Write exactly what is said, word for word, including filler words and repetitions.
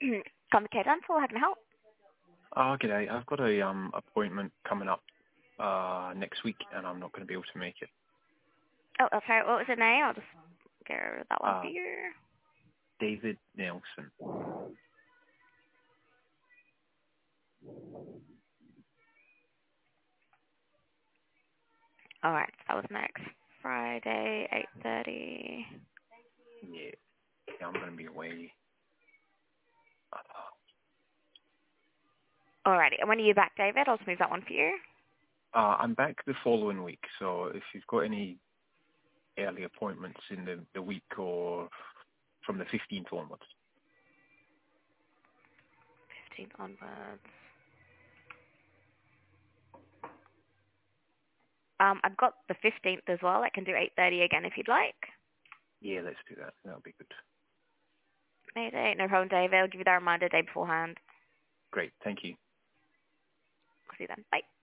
Complicated Dental, how can I help? Oh, g'day. I've got a um appointment coming up uh next week, and I'm not going to be able to make it. Oh, that's right. What was the name? I'll just get rid of that one for Uh, you. David Nelson. All right, that was next Friday, eight thirty. Yeah, yeah I'm going to be away. Uh, Alrighty, and when are you back, David? I'll just move that one for you. uh, I'm back the following week, so if you've got any early appointments in the, the week or from the fifteenth onwards. fifteenth onwards. Um, I've got the fifteenth as well. I can do eight thirty again if you'd like. Yeah, let's do that. That'll be good. Mayday, no problem, David. I'll give you that reminder day beforehand. Great. Thank you. I'll see you then. Bye.